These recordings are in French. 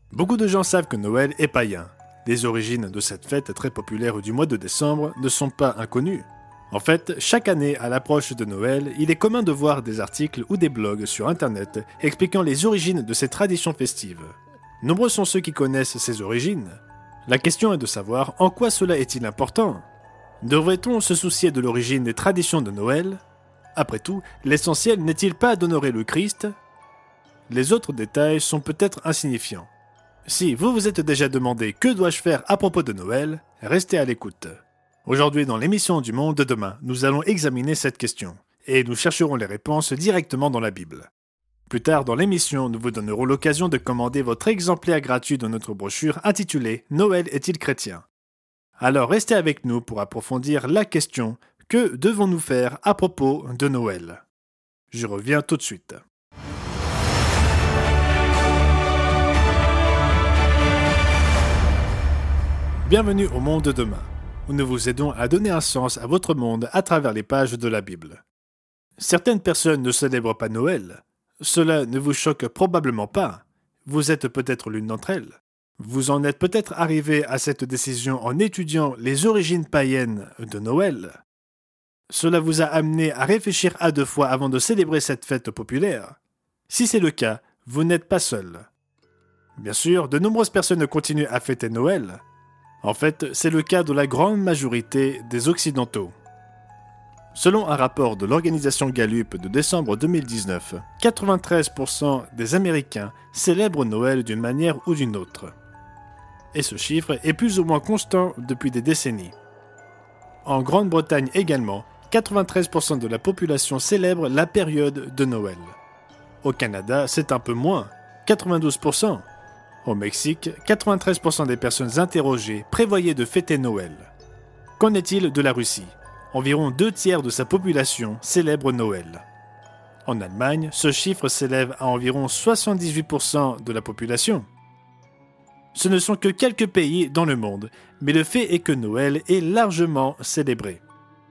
Beaucoup de gens savent que Noël est païen. Les origines de cette fête très populaire du mois de décembre ne sont pas inconnues. En fait, chaque année, à l'approche de Noël, il est commun de voir des articles ou des blogs sur Internet expliquant les origines de ces traditions festives. Nombreux sont ceux qui connaissent ces origines. La question est de savoir en quoi cela est-il important. Devrait-on se soucier de l'origine des traditions de Noël ? Après tout, l'essentiel n'est-il pas d'honorer le Christ ? Les autres détails sont peut-être insignifiants. Si vous vous êtes déjà demandé que dois-je faire à propos de Noël, restez à l'écoute. Aujourd'hui, dans l'émission du Monde de demain, nous allons examiner cette question, et nous chercherons les réponses directement dans la Bible. Plus tard dans l'émission, nous vous donnerons l'occasion de commander votre exemplaire gratuit de notre brochure intitulée « Noël est-il chrétien ?» Alors restez avec nous pour approfondir la question « Que devons-nous faire à propos de Noël ?» Je reviens tout de suite. Bienvenue au Monde de demain, où nous vous aidons à donner un sens à votre monde à travers les pages de la Bible. Certaines personnes ne célèbrent pas Noël. Cela ne vous choque probablement pas. Vous êtes peut-être l'une d'entre elles. Vous en êtes peut-être arrivé à cette décision en étudiant les origines païennes de Noël. Cela vous a amené à réfléchir à deux fois avant de célébrer cette fête populaire. Si c'est le cas, vous n'êtes pas seul. Bien sûr, de nombreuses personnes continuent à fêter Noël. En fait, c'est le cas de la grande majorité des Occidentaux. Selon un rapport de l'organisation Gallup de décembre 2019, 93% des Américains célèbrent Noël d'une manière ou d'une autre. Et ce chiffre est plus ou moins constant depuis des décennies. En Grande-Bretagne également, 93% de la population célèbre la période de Noël. Au Canada, c'est un peu moins, 92%. Au Mexique, 93% des personnes interrogées prévoyaient de fêter Noël. Qu'en est-il de la Russie ? Environ 2/3 de sa population célèbre Noël. En Allemagne, ce chiffre s'élève à environ 78% de la population. Ce ne sont que quelques pays dans le monde, mais le fait est que Noël est largement célébré.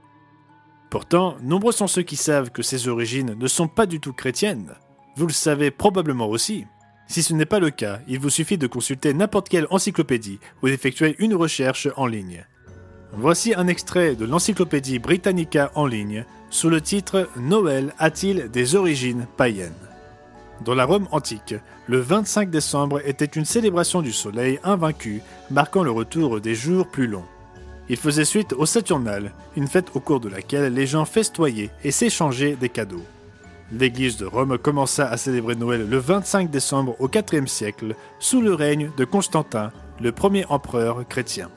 Pourtant, nombreux sont ceux qui savent que ses origines ne sont pas du tout chrétiennes. Vous le savez probablement aussi. Si ce n'est pas le cas, il vous suffit de consulter n'importe quelle encyclopédie ou d'effectuer une recherche en ligne. Voici un extrait de l'Encyclopédie Britannica en ligne sous le titre « Noël a-t-il des origines païennes ?» Dans la Rome antique, le 25 décembre était une célébration du soleil invaincu, marquant le retour des jours plus longs. Il faisait suite aux Saturnales, une fête au cours de laquelle les gens festoyaient et s'échangeaient des cadeaux. L'Église de Rome commença à célébrer Noël le 25 décembre au IVe siècle, sous le règne de Constantin, le premier empereur chrétien.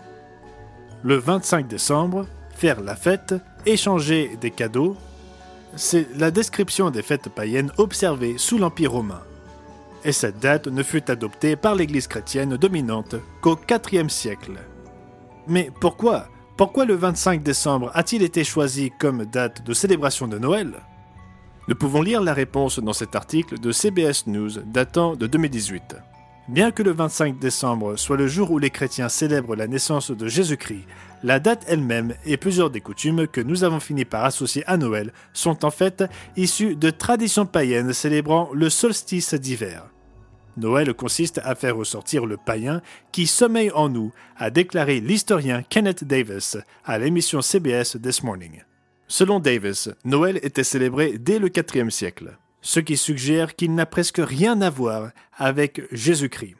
Le 25 décembre, faire la fête, échanger des cadeaux, c'est la description des fêtes païennes observées sous l'Empire romain. Et cette date ne fut adoptée par l'Église chrétienne dominante qu'au IVe siècle. Mais pourquoi ? Pourquoi le 25 décembre a-t-il été choisi comme date de célébration de Noël ? Nous pouvons lire la réponse dans cet article de CBS News datant de 2018. Bien que le 25 décembre soit le jour où les chrétiens célèbrent la naissance de Jésus-Christ, la date elle-même et plusieurs des coutumes que nous avons fini par associer à Noël sont en fait issues de traditions païennes célébrant le solstice d'hiver. Noël consiste à faire ressortir le païen qui sommeille en nous, a déclaré l'historien Kenneth Davis à l'émission CBS This Morning. Selon Davis, Noël était célébré dès le IVe siècle, ce qui suggère qu'il n'a presque rien à voir avec Jésus-Christ.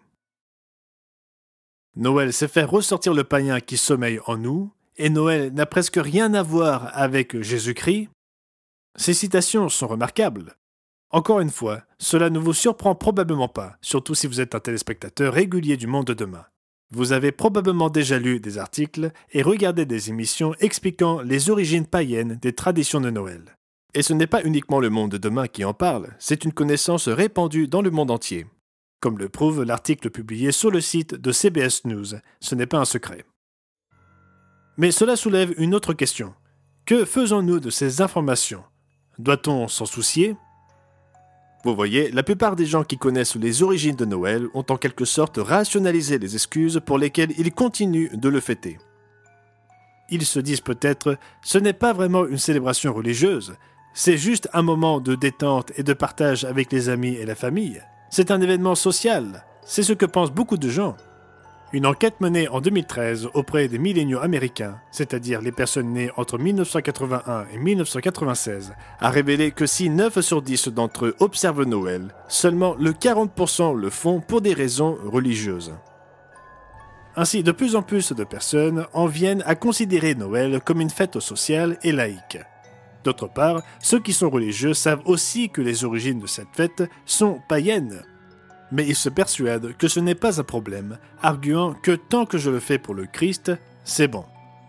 Noël, c'est faire ressortir le païen qui sommeille en nous, et Noël n'a presque rien à voir avec Jésus-Christ. Ces citations sont remarquables. Encore une fois, cela ne vous surprend probablement pas, surtout si vous êtes un téléspectateur régulier du Monde de demain. Vous avez probablement déjà lu des articles et regardé des émissions expliquant les origines païennes des traditions de Noël. Et ce n'est pas uniquement le Monde de demain qui en parle, c'est une connaissance répandue dans le monde entier. Comme le prouve l'article publié sur le site de CBS News, ce n'est pas un secret. Mais cela soulève une autre question. Que faisons-nous de ces informations ? Doit-on s'en soucier ? Vous voyez, la plupart des gens qui connaissent les origines de Noël ont en quelque sorte rationalisé les excuses pour lesquelles ils continuent de le fêter. Ils se disent peut-être « ce n'est pas vraiment une célébration religieuse, c'est juste un moment de détente et de partage avec les amis et la famille. C'est un événement social. C'est ce que pensent beaucoup de gens. Une enquête menée en 2013 auprès des milléniaux américains, c'est-à-dire les personnes nées entre 1981 et 1996, a révélé que si 9 sur 10 d'entre eux observent Noël, seulement le 40% le font pour des raisons religieuses. Ainsi, de plus en plus de personnes en viennent à considérer Noël comme une fête sociale et laïque. D'autre part, ceux qui sont religieux savent aussi que les origines de cette fête sont païennes. Mais ils se persuadent que ce n'est pas un problème, arguant que tant que je le fais pour le Christ, c'est bon.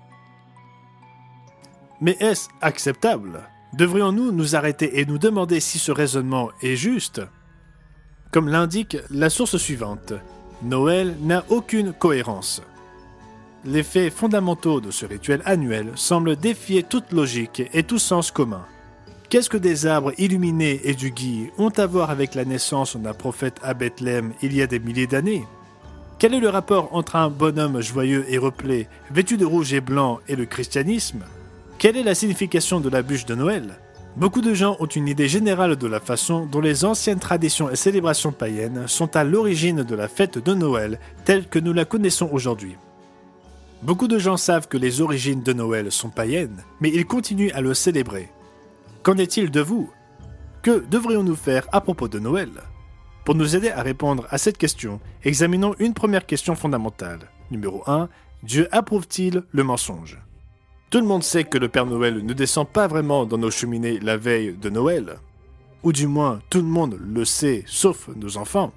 Mais est-ce acceptable ? Devrions-nous nous arrêter et nous demander si ce raisonnement est juste ? Comme l'indique la source suivante, Noël n'a aucune cohérence. Les faits fondamentaux de ce rituel annuel semblent défier toute logique et tout sens commun. Qu'est-ce que des arbres illuminés et du gui ont à voir avec la naissance d'un prophète à Bethléem il y a des milliers d'années ? Quel est le rapport entre un bonhomme joyeux et replé, vêtu de rouge et blanc, et le christianisme ? Quelle est la signification de la bûche de Noël ? Beaucoup de gens ont une idée générale de la façon dont les anciennes traditions et célébrations païennes sont à l'origine de la fête de Noël telle que nous la connaissons aujourd'hui. Beaucoup de gens savent que les origines de Noël sont païennes, mais ils continuent à le célébrer. Qu'en est-il de vous ? Que devrions-nous faire à propos de Noël ? Pour nous aider à répondre à cette question, examinons une première question fondamentale. Numéro 1. Dieu approuve-t-il le mensonge ? Tout le monde sait que le Père Noël ne descend pas vraiment dans nos cheminées la veille de Noël. Ou du moins, tout le monde le sait, sauf nos enfants.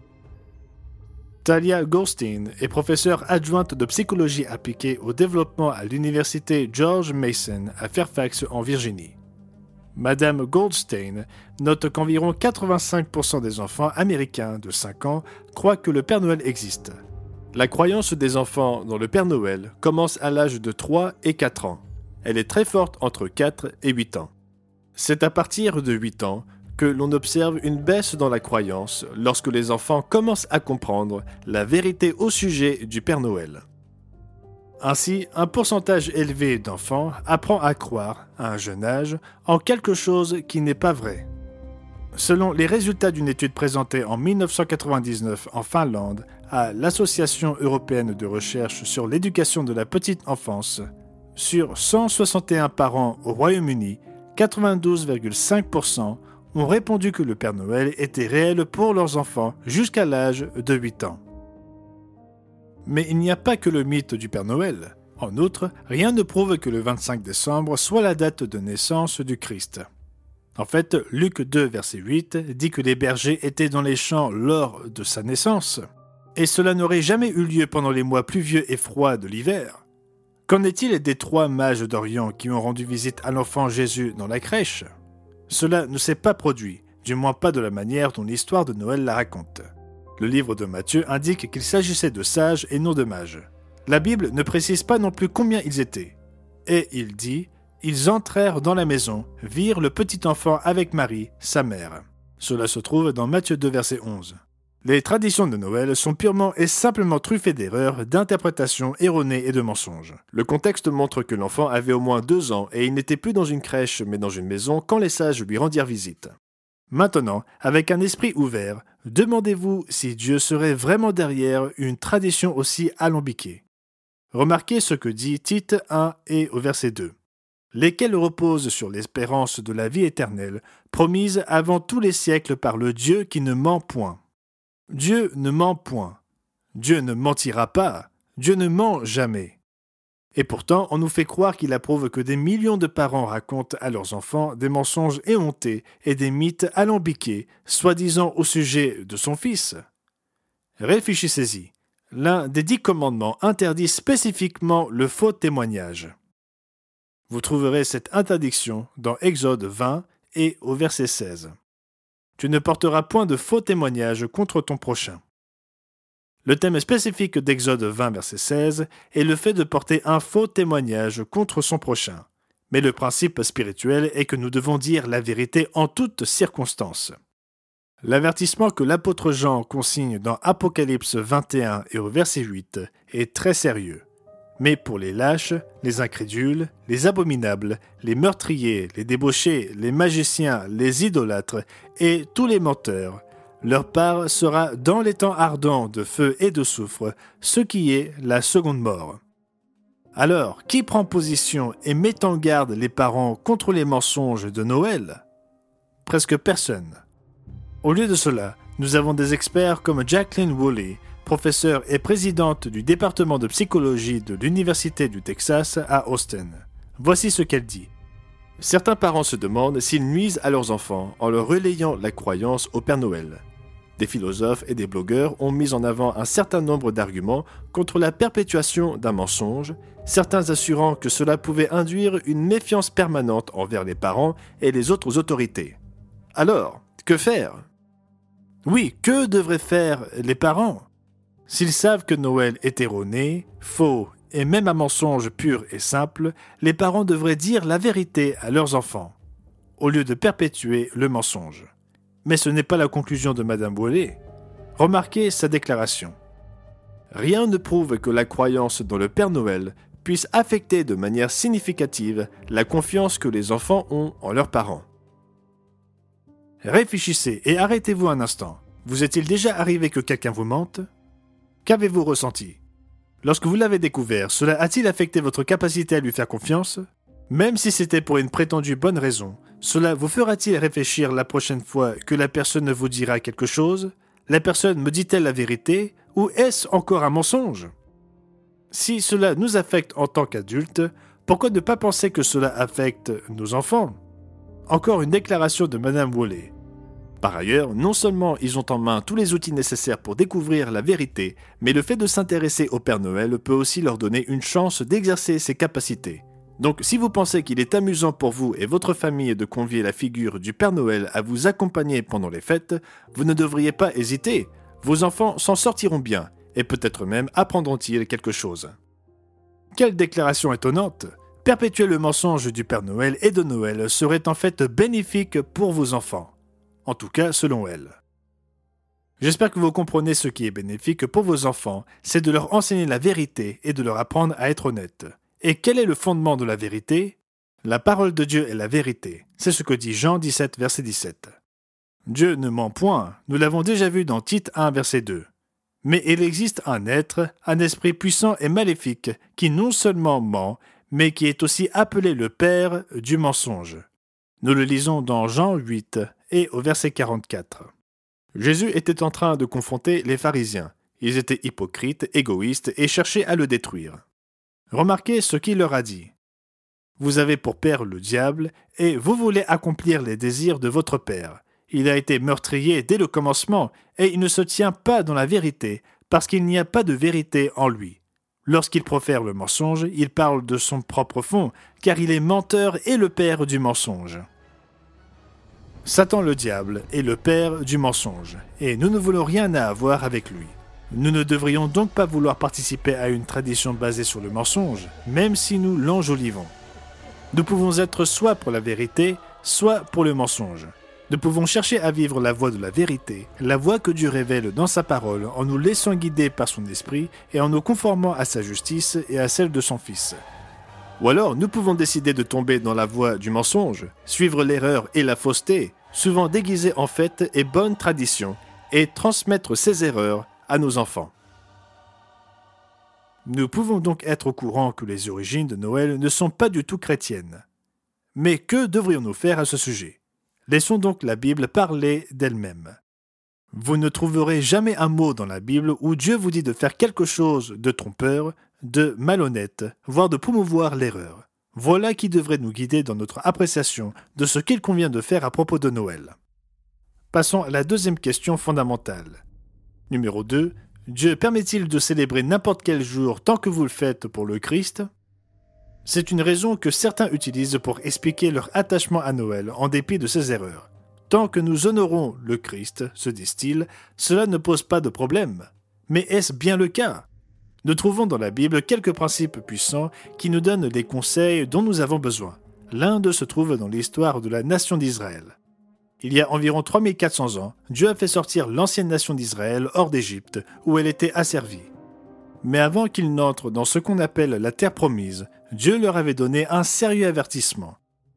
Talia Goldstein est professeure adjointe de psychologie appliquée au développement à l'université George Mason à Fairfax en Virginie. Madame Goldstein note qu'environ 85% des enfants américains de 5 ans croient que le Père Noël existe. La croyance des enfants dans le Père Noël commence à l'âge de 3 et 4 ans. Elle est très forte entre 4 et 8 ans. C'est à partir de 8 ans que l'on observe une baisse dans la croyance lorsque les enfants commencent à comprendre la vérité au sujet du Père Noël. Ainsi, un pourcentage élevé d'enfants apprend à croire, à un jeune âge, en quelque chose qui n'est pas vrai. Selon les résultats d'une étude présentée en 1999 en Finlande à l'Association européenne de recherche sur l'éducation de la petite enfance, sur 161 parents au Royaume-Uni, 92,5% ont répondu que le Père Noël était réel pour leurs enfants jusqu'à l'âge de 8 ans. Mais il n'y a pas que le mythe du Père Noël. En outre, rien ne prouve que le 25 décembre soit la date de naissance du Christ. En fait, Luc 2, verset 8 dit que les bergers étaient dans les champs lors de sa naissance. Et cela n'aurait jamais eu lieu pendant les mois pluvieux et froids de l'hiver. Qu'en est-il des 3 mages d'Orient qui ont rendu visite à l'enfant Jésus dans la crèche ? Cela ne s'est pas produit, du moins pas de la manière dont l'histoire de Noël la raconte. Le livre de Matthieu indique qu'il s'agissait de sages et non de mages. La Bible ne précise pas non plus combien ils étaient. Et il dit « Ils entrèrent dans la maison, virent le petit enfant avec Marie, sa mère. » Cela se trouve dans Matthieu 2, verset 11. Les traditions de Noël sont purement et simplement truffées d'erreurs, d'interprétations erronées et de mensonges. Le contexte montre que l'enfant avait au moins 2 ans et il n'était plus dans une crèche mais dans une maison quand les sages lui rendirent visite. Maintenant, avec un esprit ouvert, demandez-vous si Dieu serait vraiment derrière une tradition aussi alambiquée. Remarquez ce que dit Tite 1 et au verset 2. Lesquels reposent sur l'espérance de la vie éternelle, promise avant tous les siècles par le Dieu qui ne ment point. Dieu ne ment point. Dieu ne mentira pas. Dieu ne ment jamais. Et pourtant, on nous fait croire qu'il approuve que des millions de parents racontent à leurs enfants des mensonges éhontés et des mythes alambiqués, soi-disant au sujet de son fils. Réfléchissez-y. L'un des 10 commandements interdit spécifiquement le faux témoignage. Vous trouverez cette interdiction dans Exode 20 et au verset 16. Tu ne porteras point de faux témoignage contre ton prochain. Le thème spécifique d'Exode 20, verset 16, est le fait de porter un faux témoignage contre son prochain. Mais le principe spirituel est que nous devons dire la vérité en toutes circonstances. L'avertissement que l'apôtre Jean consigne dans Apocalypse 21 et au verset 8 est très sérieux. Mais pour les lâches, les incrédules, les abominables, les meurtriers, les débauchés, les magiciens, les idolâtres et tous les menteurs, Leur part sera dans les temps ardents de feu et de soufre, ce qui est la seconde mort. Alors, qui prend position et met en garde les parents contre les mensonges de Noël? Presque personne. Au lieu de cela, nous avons des experts comme Jacqueline Woolley, professeure et présidente du département de psychologie de l'Université du Texas à Austin. Voici ce qu'elle dit. Certains parents se demandent s'ils nuisent à leurs enfants en leur relayant la croyance au Père Noël. Des philosophes et des blogueurs ont mis en avant un certain nombre d'arguments contre la perpétuation d'un mensonge, certains assurant que cela pouvait induire une méfiance permanente envers les parents et les autres autorités. Alors, que faire? Oui, que devraient faire les parents? S'ils savent que Noël est erroné, faux et même un mensonge pur et simple, les parents devraient dire la vérité à leurs enfants, au lieu de perpétuer le mensonge. Mais ce n'est pas la conclusion de Madame Woolley. Remarquez sa déclaration. Rien ne prouve que la croyance dans le Père Noël puisse affecter de manière significative la confiance que les enfants ont en leurs parents. Réfléchissez et arrêtez-vous un instant. Vous est-il déjà arrivé que quelqu'un vous mente? Qu'avez-vous ressenti? Lorsque vous l'avez découvert, cela a-t-il affecté votre capacité à lui faire confiance? Même si c'était pour une prétendue bonne raison, cela vous fera-t-il réfléchir la prochaine fois que la personne vous dira quelque chose? La personne me dit-elle la vérité ou est-ce encore un mensonge? Si cela nous affecte en tant qu'adultes, pourquoi ne pas penser que cela affecte nos enfants? Encore une déclaration de Madame Woolley. Par ailleurs, non seulement ils ont en main tous les outils nécessaires pour découvrir la vérité, mais le fait de s'intéresser au Père Noël peut aussi leur donner une chance d'exercer ces capacités. Donc si vous pensez qu'il est amusant pour vous et votre famille de convier la figure du Père Noël à vous accompagner pendant les fêtes, vous ne devriez pas hésiter. Vos enfants s'en sortiront bien, et peut-être même apprendront-ils quelque chose. Quelle déclaration étonnante! Perpétuer le mensonge du Père Noël et de Noël serait en fait bénéfique pour vos enfants. En tout cas, selon elle. J'espère que vous comprenez ce qui est bénéfique pour vos enfants, c'est de leur enseigner la vérité et de leur apprendre à être honnêtes. Et quel est le fondement de la vérité? La parole de Dieu est la vérité. C'est ce que dit Jean 17, verset 17. Dieu ne ment point, nous l'avons déjà vu dans Tite 1, verset 2. Mais il existe un être, un esprit puissant et maléfique, qui non seulement ment, mais qui est aussi appelé le père du mensonge. Nous le lisons dans Jean 8 et au verset 44. Jésus était en train de confronter les pharisiens. Ils étaient hypocrites, égoïstes et cherchaient à le détruire. Remarquez ce qu'il leur a dit. Vous avez pour père le diable et vous voulez accomplir les désirs de votre père. Il a été meurtrier dès le commencement et il ne se tient pas dans la vérité parce qu'il n'y a pas de vérité en lui. Lorsqu'il profère le mensonge, il parle de son propre fond car il est menteur et le père du mensonge. Satan le diable est le père du mensonge et nous ne voulons rien à avoir avec lui. Nous ne devrions donc pas vouloir participer à une tradition basée sur le mensonge, même si nous l'enjolivons. Nous pouvons être soit pour la vérité, soit pour le mensonge. Nous pouvons chercher à vivre la voie de la vérité, la voie que Dieu révèle dans sa parole en nous laissant guider par son esprit et en nous conformant à sa justice et à celle de son Fils. Ou alors nous pouvons décider de tomber dans la voie du mensonge, suivre l'erreur et la fausseté, souvent déguisées en fêtes et bonnes traditions, et transmettre ces erreurs à nos enfants. Nous pouvons donc être au courant que les origines de Noël ne sont pas du tout chrétiennes. Mais que devrions-nous faire à ce sujet? Laissons donc la Bible parler d'elle-même. Vous ne trouverez jamais un mot dans la Bible où Dieu vous dit de faire quelque chose de trompeur, de malhonnête, voire de promouvoir l'erreur. Voilà qui devrait nous guider dans notre appréciation de ce qu'il convient de faire à propos de Noël. Passons à la deuxième question fondamentale. Numéro 2. Dieu permet-il de célébrer n'importe quel jour tant que vous le faites pour le Christ? C'est une raison que certains utilisent pour expliquer leur attachement à Noël en dépit de ces erreurs. Tant que nous honorons le Christ, se disent-ils, cela ne pose pas de problème. Mais est-ce bien le cas? Nous trouvons dans la Bible quelques principes puissants qui nous donnent les conseils dont nous avons besoin. L'un d'eux se trouve dans l'histoire de la nation d'Israël. Il y a environ 3400 ans, Dieu a fait sortir l'ancienne nation d'Israël hors d'Égypte, où elle était asservie. Mais avant qu'ils n'entrent dans ce qu'on appelle la terre promise, Dieu leur avait donné un sérieux avertissement.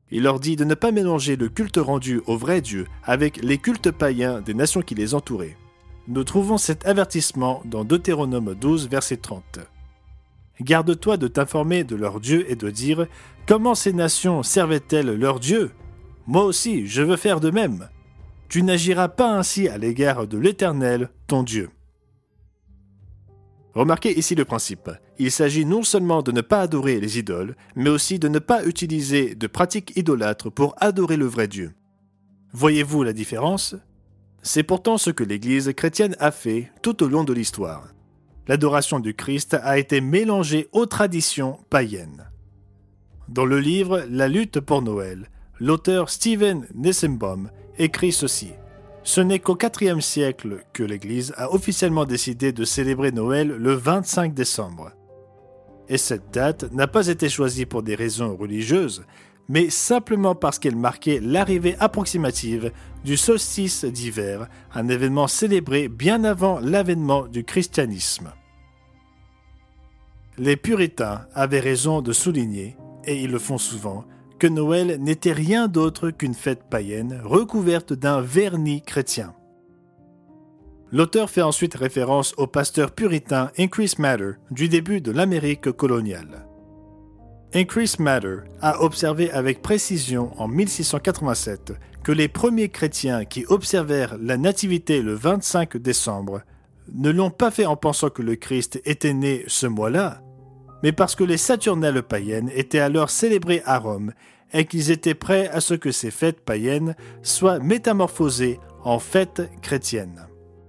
Il leur dit de ne pas mélanger le culte rendu au vrai Dieu avec les cultes païens des nations qui les entouraient. Nous trouvons cet avertissement dans Deutéronome 12, verset 30. Garde-toi de t'informer de leur Dieu et de dire « Comment ces nations servaient-elles leur Dieu ? Moi aussi, je veux faire de même. Tu n'agiras pas ainsi à l'égard de l'Éternel, ton Dieu. » Remarquez ici le principe. Il s'agit non seulement de ne pas adorer les idoles, mais aussi de ne pas utiliser de pratiques idolâtres pour adorer le vrai Dieu. Voyez-vous la différence ? C'est pourtant ce que l'Église chrétienne a fait tout au long de l'histoire. L'adoration du Christ a été mélangée aux traditions païennes. Dans le livre « La lutte pour Noël », l'auteur Steven Nessenbaum écrit ceci. Ce n'est qu'au IVe siècle que l'Église a officiellement décidé de célébrer Noël le 25 décembre. Et cette date n'a pas été choisie pour des raisons religieuses, mais simplement parce qu'elle marquait l'arrivée approximative du solstice d'hiver, un événement célébré bien avant l'avènement du christianisme. Les puritains avaient raison de souligner, et ils le font souvent, que Noël n'était rien d'autre qu'une fête païenne recouverte d'un vernis chrétien. L'auteur fait ensuite référence au pasteur puritain Increase Mather du début de l'Amérique coloniale. Increase Mather a observé avec précision en 1687 que les premiers chrétiens qui observèrent la nativité le 25 décembre ne l'ont pas fait en pensant que le Christ était né ce mois-là, mais parce que les Saturnales païennes étaient alors célébrées à Rome et qu'ils étaient prêts à ce que ces fêtes païennes soient métamorphosées en fêtes chrétiennes.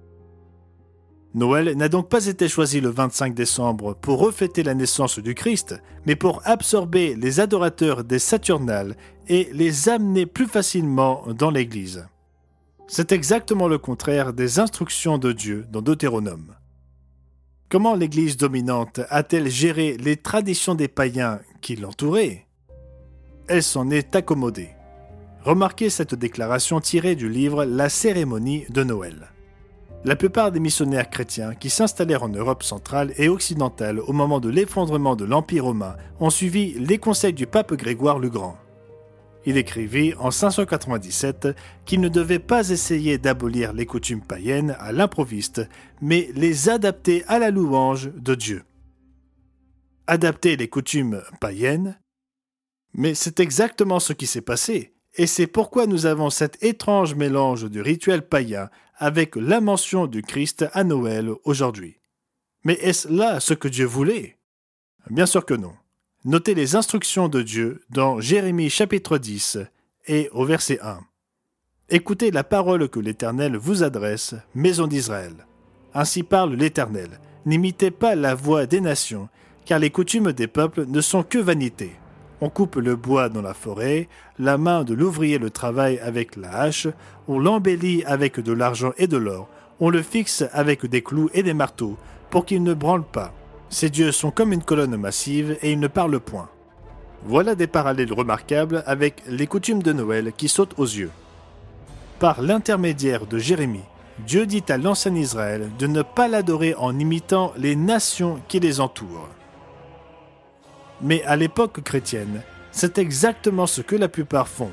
Noël n'a donc pas été choisi le 25 décembre pour refêter la naissance du Christ, mais pour absorber les adorateurs des Saturnales et les amener plus facilement dans l'Église. C'est exactement le contraire des instructions de Dieu dans Deutéronome. Comment l'Église dominante a-t-elle géré les traditions des païens qui l'entouraient ? Elle s'en est accommodée. Remarquez cette déclaration tirée du livre La cérémonie de Noël. La plupart des missionnaires chrétiens qui s'installèrent en Europe centrale et occidentale au moment de l'effondrement de l'Empire romain ont suivi les conseils du pape Grégoire le Grand. Il écrivit en 597 qu'il ne devait pas essayer d'abolir les coutumes païennes à l'improviste, mais les adapter à la louange de Dieu. Adapter les coutumes païennes ? Mais c'est exactement ce qui s'est passé, et c'est pourquoi nous avons cet étrange mélange de rituels païens avec la mention du Christ à Noël aujourd'hui. Mais est-ce là ce que Dieu voulait ? Bien sûr que non. Notez les instructions de Dieu dans Jérémie chapitre 10 et au verset 1. Écoutez la parole que l'Éternel vous adresse, maison d'Israël. Ainsi parle l'Éternel. N'imitez pas la voix des nations, car les coutumes des peuples ne sont que vanité. On coupe le bois dans la forêt, la main de l'ouvrier le travaille avec la hache, on l'embellit avec de l'argent et de l'or, on le fixe avec des clous et des marteaux, pour qu'il ne branle pas. Ces dieux sont comme une colonne massive et ils ne parlent point. Voilà des parallèles remarquables avec les coutumes de Noël qui sautent aux yeux. Par l'intermédiaire de Jérémie, Dieu dit à l'ancien Israël de ne pas l'adorer en imitant les nations qui les entourent. Mais à l'époque chrétienne, c'est exactement ce que la plupart font.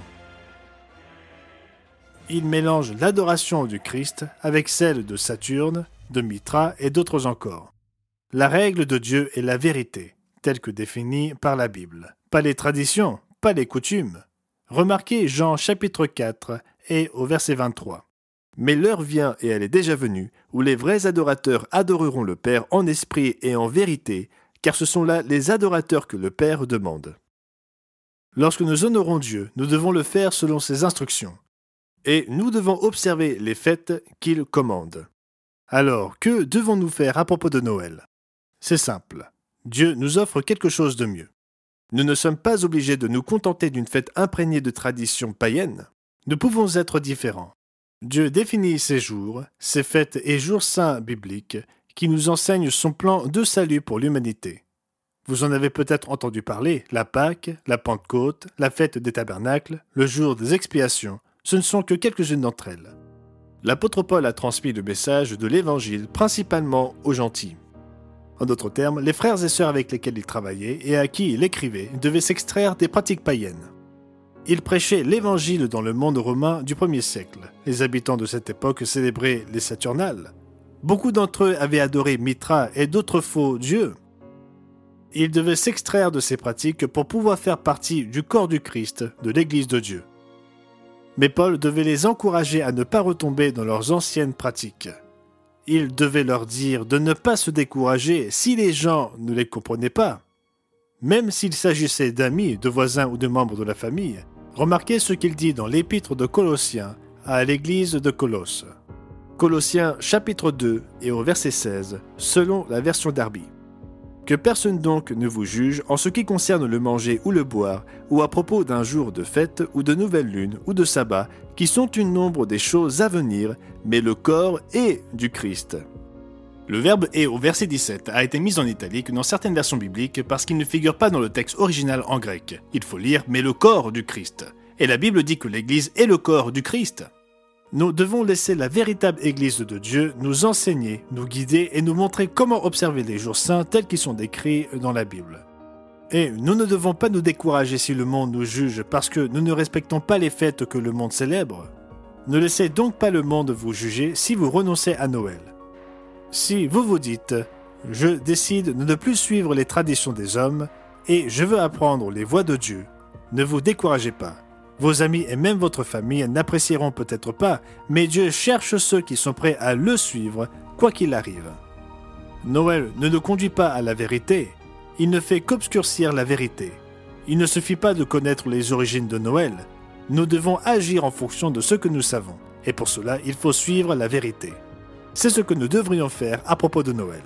Ils mélangent l'adoration du Christ avec celle de Saturne, de Mithra et d'autres encore. La règle de Dieu est la vérité, telle que définie par la Bible. Pas les traditions, pas les coutumes. Remarquez Jean chapitre 4 et au verset 23. « Mais l'heure vient, et elle est déjà venue, où les vrais adorateurs adoreront le Père en esprit et en vérité, car ce sont là les adorateurs que le Père demande. » Lorsque nous honorons Dieu, nous devons le faire selon ses instructions. Et nous devons observer les fêtes qu'il commande. Alors, que devons-nous faire à propos de Noël ? C'est simple. Dieu nous offre quelque chose de mieux. Nous ne sommes pas obligés de nous contenter d'une fête imprégnée de traditions païennes. Nous pouvons être différents. Dieu définit ses jours, ses fêtes et jours saints bibliques qui nous enseignent son plan de salut pour l'humanité. Vous en avez peut-être entendu parler, la Pâque, la Pentecôte, la fête des tabernacles, le jour des expiations, ce ne sont que quelques-unes d'entre elles. L'apôtre Paul a transmis le message de l'Évangile principalement aux gentils. En d'autres termes, les frères et sœurs avec lesquels il travaillait et à qui il écrivait devaient s'extraire des pratiques païennes. Il prêchait l'évangile dans le monde romain du 1er siècle. Les habitants de cette époque célébraient les Saturnales. Beaucoup d'entre eux avaient adoré Mithra et d'autres faux dieux. Ils devaient s'extraire de ces pratiques pour pouvoir faire partie du corps du Christ, de l'Église de Dieu. Mais Paul devait les encourager à ne pas retomber dans leurs anciennes pratiques. Il devait leur dire de ne pas se décourager si les gens ne les comprenaient pas. Même s'il s'agissait d'amis, de voisins ou de membres de la famille, remarquez ce qu'il dit dans l'épître de Colossiens à l'église de Colosse. Colossiens chapitre 2 et au verset 16, selon la version Darby. Que personne donc ne vous juge en ce qui concerne le manger ou le boire, ou à propos d'un jour de fête ou de nouvelle lune ou de sabbat, qui sont une nombre des choses à venir, mais le corps est du Christ. Le verbe « est » au verset 17 a été mis en italique dans certaines versions bibliques parce qu'il ne figure pas dans le texte original en grec. Il faut lire « mais le corps du Christ ». Et la Bible dit que l'Église est le corps du Christ. Nous devons laisser la véritable Église de Dieu nous enseigner, nous guider et nous montrer comment observer les jours saints tels qu'ils sont décrits dans la Bible. Et nous ne devons pas nous décourager si le monde nous juge parce que nous ne respectons pas les fêtes que le monde célèbre. Ne laissez donc pas le monde vous juger si vous renoncez à Noël. Si vous vous dites « Je décide de ne plus suivre les traditions des hommes et je veux apprendre les voies de Dieu », ne vous découragez pas. Vos amis et même votre famille n'apprécieront peut-être pas, mais Dieu cherche ceux qui sont prêts à le suivre, quoi qu'il arrive. Noël ne nous conduit pas à la vérité, il ne fait qu'obscurcir la vérité. Il ne suffit pas de connaître les origines de Noël, nous devons agir en fonction de ce que nous savons, et pour cela, il faut suivre la vérité. C'est ce que nous devrions faire à propos de Noël.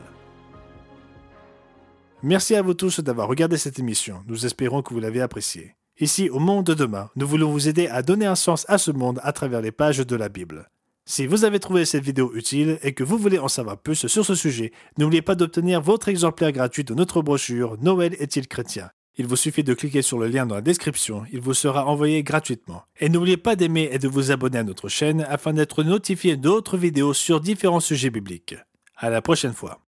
Merci à vous tous d'avoir regardé cette émission, nous espérons que vous l'avez appréciée. Ici, au Monde de Demain, nous voulons vous aider à donner un sens à ce monde à travers les pages de la Bible. Si vous avez trouvé cette vidéo utile et que vous voulez en savoir plus sur ce sujet, n'oubliez pas d'obtenir votre exemplaire gratuit de notre brochure « Noël est-il chrétien ?» Il vous suffit de cliquer sur le lien dans la description, il vous sera envoyé gratuitement. Et n'oubliez pas d'aimer et de vous abonner à notre chaîne afin d'être notifié d'autres vidéos sur différents sujets bibliques. À la prochaine fois.